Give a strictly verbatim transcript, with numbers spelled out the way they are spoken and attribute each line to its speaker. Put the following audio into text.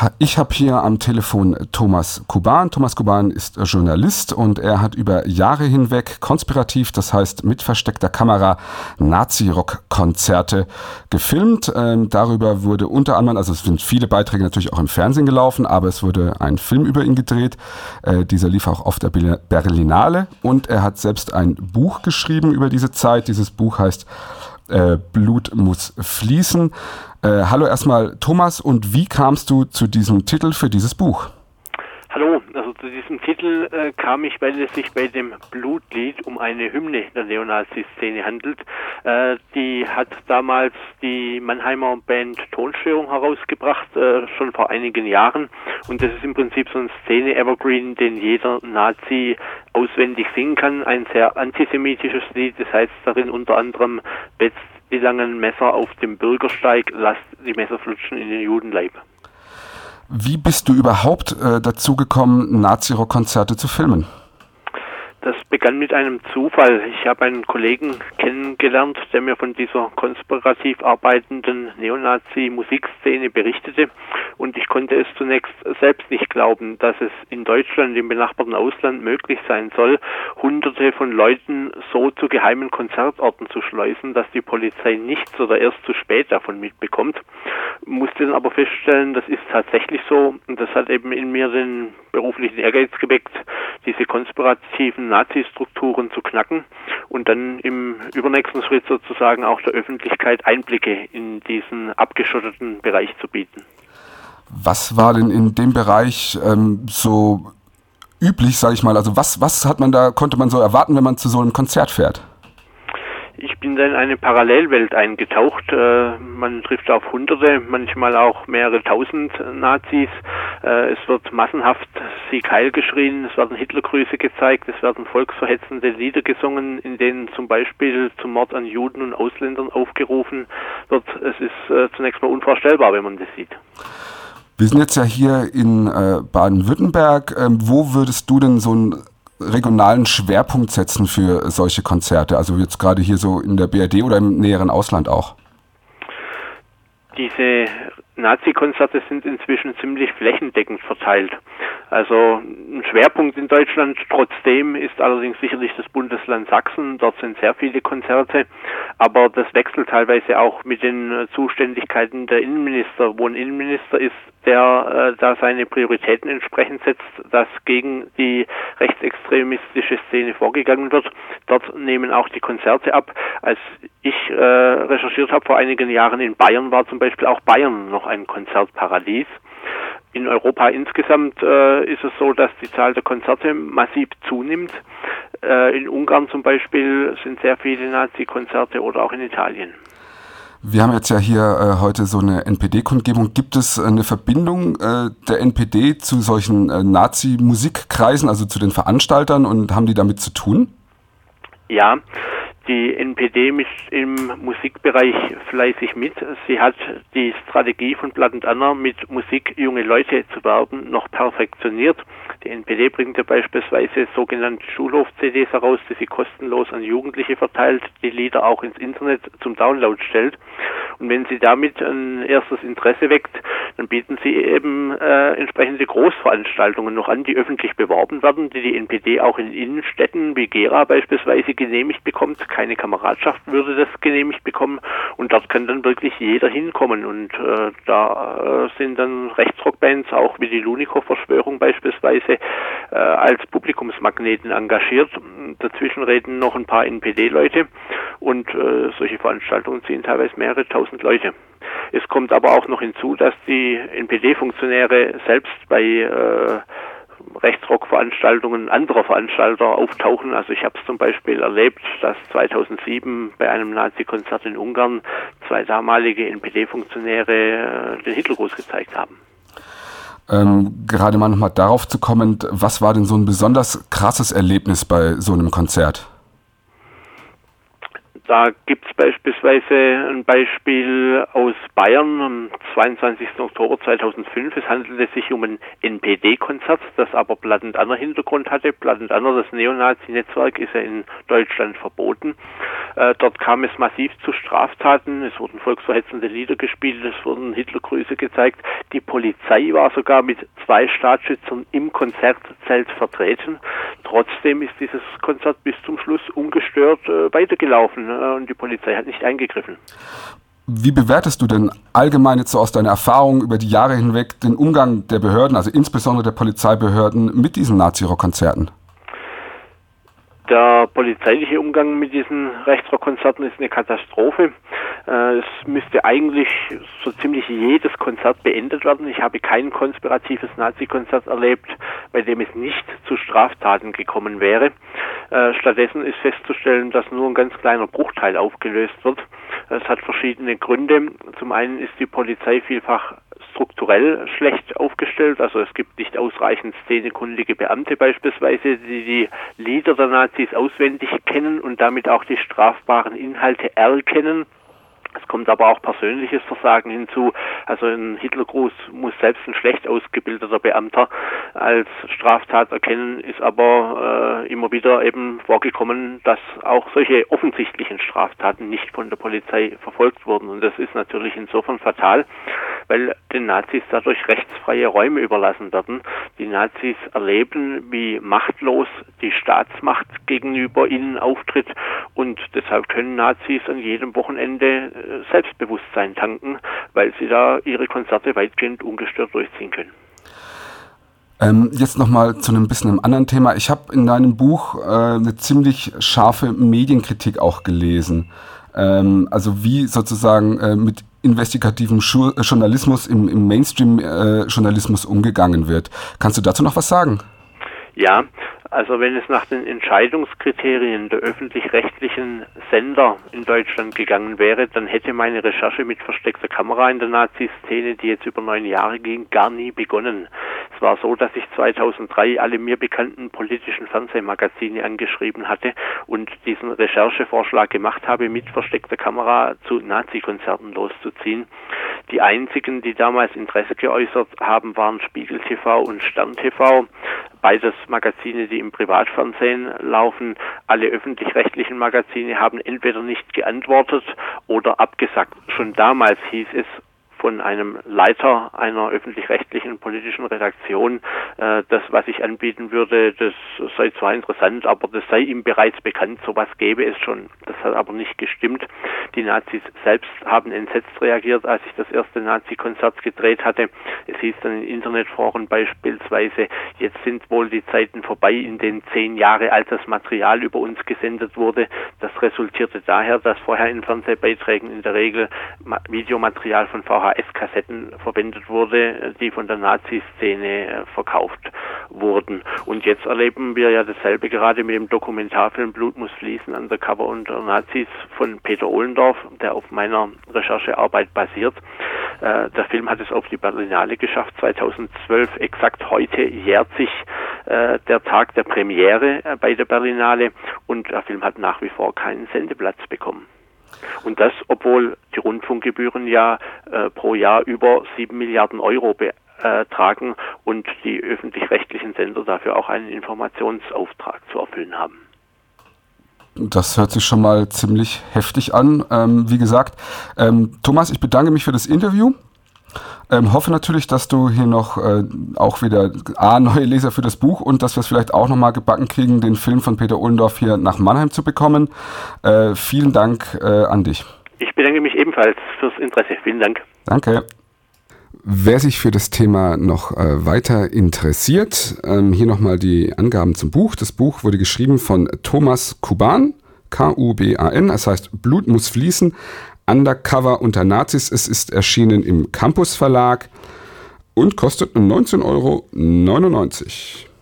Speaker 1: Ich habe hier am Telefon Thomas Kuban. Thomas Kuban ist Journalist und er hat über Jahre hinweg konspirativ, das heißt mit versteckter Kamera, Nazi-Rock-Konzerte gefilmt. Ähm, darüber wurde unter anderem, also es sind viele Beiträge natürlich auch im Fernsehen gelaufen, aber es wurde ein Film über ihn gedreht. Äh, dieser lief auch auf der Berlinale und er hat selbst ein Buch geschrieben über diese Zeit. Dieses Buch heißt äh, Blut muss fließen. Äh, hallo erstmal Thomas, und wie kamst du zu diesem Titel für dieses Buch?
Speaker 2: Hallo, also zu diesem Titel äh, kam ich, weil es sich bei dem Blutlied um eine Hymne der Neonazi-Szene handelt. Äh, die hat damals die Mannheimer Band Tonstörung herausgebracht, äh, schon vor einigen Jahren. Und das ist im Prinzip so ein Szene-Evergreen, den jeder Nazi auswendig singen kann. Ein sehr antisemitisches Lied, das heißt darin unter anderem: Wetzt die langen Messer auf dem Bürgersteig, lasst die Messer flutschen in den Judenleib.
Speaker 1: Wie bist du überhaupt äh, dazu gekommen, Nazi-Rock-Konzerte zu filmen?
Speaker 2: Das begann mit einem Zufall. Ich habe einen Kollegen kennengelernt, der mir von dieser konspirativ arbeitenden Neonazi-Musikszene berichtete. Und ich konnte es zunächst selbst nicht glauben, dass es in Deutschland, im benachbarten Ausland, möglich sein soll, Hunderte von Leuten so zu geheimen Konzertorten zu schleusen, dass die Polizei nichts oder erst zu spät davon mitbekommt. Musste dann aber feststellen, das ist tatsächlich so. Und das hat eben in mir den beruflichen Ehrgeiz geweckt, diese konspirativen Nazi-Strukturen zu knacken und dann im übernächsten Schritt sozusagen auch der Öffentlichkeit Einblicke in diesen abgeschotteten Bereich zu bieten.
Speaker 1: Was war denn in dem Bereich ähm, so üblich, sage ich mal? Also was, was hat man da, konnte man so erwarten, wenn man zu so einem Konzert fährt?
Speaker 2: Ich bin da in eine Parallelwelt eingetaucht. Äh, man trifft auf Hunderte, manchmal auch mehrere Tausend Nazis. Äh, es wird massenhaft Sieg Heil geschrien, es werden Hitlergrüße gezeigt, es werden volksverhetzende Lieder gesungen, in denen zum Beispiel zum Mord an Juden und Ausländern aufgerufen wird. Es ist äh, zunächst mal unvorstellbar, wenn man das sieht.
Speaker 1: Wir sind jetzt ja hier in äh, Baden-Württemberg. Ähm, wo würdest du denn so ein regionalen Schwerpunkt setzen für solche Konzerte? Also jetzt gerade hier so in der B R D oder im näheren Ausland auch?
Speaker 2: Diese Nazi-Konzerte sind inzwischen ziemlich flächendeckend verteilt. Also ein Schwerpunkt in Deutschland trotzdem ist allerdings sicherlich das Bundesland Sachsen. Dort sind sehr viele Konzerte, aber das wechselt teilweise auch mit den Zuständigkeiten der Innenminister. Wo ein Innenminister ist, der äh, da seine Prioritäten entsprechend setzt, dass gegen die rechtsextremistische Szene vorgegangen wird. Dort nehmen auch die Konzerte ab. Als ich äh, recherchiert habe vor einigen Jahren in Bayern, war zum Beispiel auch Bayern noch ein Konzertparadies. In Europa insgesamt äh, ist es so, dass die Zahl der Konzerte massiv zunimmt. Äh, in Ungarn zum Beispiel sind sehr viele Nazi-Konzerte oder auch in Italien.
Speaker 1: Wir haben jetzt ja hier äh, heute so eine N P D-Kundgebung. Gibt es eine Verbindung äh, der N P D zu solchen äh, Nazi-Musikkreisen, also zu den Veranstaltern, und haben die damit zu tun?
Speaker 2: Ja, die N P D mischt im Musikbereich fleißig mit. Sie hat die Strategie von Platt und Anna, mit Musik junge Leute zu werben, noch perfektioniert. Die N P D bringt ja beispielsweise sogenannte Schulhof-C Ds heraus, die sie kostenlos an Jugendliche verteilt, die Lieder auch ins Internet zum Download stellt. Und wenn sie damit ein erstes Interesse weckt, dann bieten sie eben äh, entsprechende Großveranstaltungen noch an, die öffentlich beworben werden, die die N P D auch in Innenstädten wie Gera beispielsweise genehmigt bekommt. Keine Kameradschaft würde das genehmigt bekommen, und dort kann dann wirklich jeder hinkommen, und äh, da äh, sind dann Rechtsrockbands, auch wie die Lunikow-Verschwörung beispielsweise, äh, als Publikumsmagneten engagiert. Dazwischen reden noch ein paar N P D-Leute, und äh, solche Veranstaltungen ziehen teilweise mehrere tausend Leute. Es kommt aber auch noch hinzu, dass die N P D-Funktionäre selbst bei äh, Rechtsrock-Veranstaltungen anderer Veranstalter auftauchen. Also ich habe es zum Beispiel erlebt, dass zweitausendsieben bei einem Nazi-Konzert in Ungarn zwei damalige N P D-Funktionäre den Hitlergruß gezeigt haben.
Speaker 1: Ähm, gerade mal nochmal darauf zu kommen, was war denn so ein besonders krasses Erlebnis bei so einem Konzert?
Speaker 2: Da gibt es beispielsweise ein Beispiel aus Bayern am zweiundzwanzigsten Oktober zweitausendfünf. Es handelte sich um ein N P D-Konzert, das aber Blood and Honor Hintergrund hatte. Blood and Honor, das Neonazi-Netzwerk, ist ja in Deutschland verboten. Äh, dort kam es massiv zu Straftaten. Es wurden volksverhetzende Lieder gespielt, es wurden Hitlergrüße gezeigt. Die Polizei war sogar mit zwei Staatsschützern im Konzertzelt vertreten. Trotzdem ist dieses Konzert bis zum Schluss ungestört äh, weitergelaufen äh, und die Polizei hat nicht eingegriffen.
Speaker 1: Wie bewertest du denn allgemein jetzt so aus deiner Erfahrung über die Jahre hinweg den Umgang der Behörden, also insbesondere der Polizeibehörden, mit diesen Nazi-Rock-Konzerten?
Speaker 2: Der polizeiliche Umgang mit diesen Rechtsrockkonzerten ist eine Katastrophe. Es müsste eigentlich so ziemlich jedes Konzert beendet werden. Ich habe kein konspiratives Nazi-Konzert erlebt, bei dem es nicht zu Straftaten gekommen wäre. Stattdessen ist festzustellen, dass nur ein ganz kleiner Bruchteil aufgelöst wird. Es hat verschiedene Gründe. Zum einen ist die Polizei vielfach strukturell schlecht aufgestellt. Also es gibt nicht ausreichend szenekundige Beamte beispielsweise, die die Lieder der Nazis auswendig kennen und damit auch die strafbaren Inhalte erkennen. Es kommt aber auch persönliches Versagen hinzu. Also ein Hitlergruß muss selbst ein schlecht ausgebildeter Beamter als Straftat erkennen, ist aber äh, immer wieder eben vorgekommen, dass auch solche offensichtlichen Straftaten nicht von der Polizei verfolgt wurden. Und das ist natürlich insofern fatal, weil den Nazis dadurch rechtsfreie Räume überlassen werden. Die Nazis erleben, wie machtlos die Staatsmacht gegenüber ihnen auftritt und deshalb können Nazis an jedem Wochenende Selbstbewusstsein tanken, weil sie da ihre Konzerte weitgehend ungestört durchziehen können.
Speaker 1: Ähm, jetzt nochmal zu einem bisschen einem anderen Thema. Ich habe in deinem Buch äh, eine ziemlich scharfe Medienkritik auch gelesen. Ähm, also wie sozusagen äh, mit investigativem Schu- Journalismus im, im Mainstream-Journalismus äh, umgegangen wird. Kannst du dazu noch was sagen?
Speaker 2: Ja, also wenn es nach den Entscheidungskriterien der öffentlich-rechtlichen Sender in Deutschland gegangen wäre, dann hätte meine Recherche mit versteckter Kamera in der Nazi-Szene, die jetzt über neun Jahre ging, gar nie begonnen. Es war so, dass ich zweitausenddrei alle mir bekannten politischen Fernsehmagazine angeschrieben hatte und diesen Recherchevorschlag gemacht habe, mit versteckter Kamera zu Nazi-Konzerten loszuziehen. Die einzigen, die damals Interesse geäußert haben, waren Spiegel T V und Stern T V. Beides Magazine, die im Privatfernsehen laufen. Alle öffentlich-rechtlichen Magazine haben entweder nicht geantwortet oder abgesagt. Schon damals hieß es von einem Leiter einer öffentlich-rechtlichen politischen Redaktion, äh, das, was ich anbieten würde, das sei zwar interessant, aber das sei ihm bereits bekannt, sowas gäbe es schon. Das hat aber nicht gestimmt. Die Nazis selbst haben entsetzt reagiert, als ich das erste Nazi-Konzert gedreht hatte. Es hieß dann in Internetforen beispielsweise, jetzt sind wohl die Zeiten vorbei, in denen zehn Jahre altes Material über uns gesendet wurde. Das resultierte daher, dass vorher in Fernsehbeiträgen in der Regel Videomaterial von V H S-Kassetten verwendet wurde, die von der Nazi-Szene verkauft wurden. Und jetzt erleben wir ja dasselbe gerade mit dem Dokumentarfilm Blut muss fließen, Undercover unter Nazis von Peter Ohlendorf, der auf meiner Recherchearbeit basiert. Äh, der Film hat es auf die Berlinale geschafft, zweitausendzwölf. Exakt heute jährt sich äh, der Tag der Premiere äh, bei der Berlinale und der Film hat nach wie vor keinen Sendeplatz bekommen. Und das, obwohl die Rundfunkgebühren ja äh, pro Jahr über sieben Milliarden Euro betragen und die öffentlich-rechtlichen Sender dafür auch einen Informationsauftrag zu erfüllen haben.
Speaker 1: Das hört sich schon mal ziemlich heftig an. Ähm, wie gesagt, ähm, Thomas, ich bedanke mich für das Interview. Ähm, hoffe natürlich, dass du hier noch äh, auch wieder A, neue Leser für das Buch und dass wir es vielleicht auch nochmal gebacken kriegen, den Film von Peter Ohlendorf hier nach Mannheim zu bekommen. Äh, vielen Dank äh, an dich.
Speaker 2: Ich bedanke mich ebenfalls fürs Interesse. Vielen Dank.
Speaker 1: Danke. Wer sich für das Thema noch äh, weiter interessiert, ähm, hier nochmal die Angaben zum Buch. Das Buch wurde geschrieben von Thomas Kuban, K U B A N, das heißt Blut muss fließen, Undercover unter Nazis. Es ist erschienen im Campus Verlag und kostet neunzehn Euro neunundneunzig.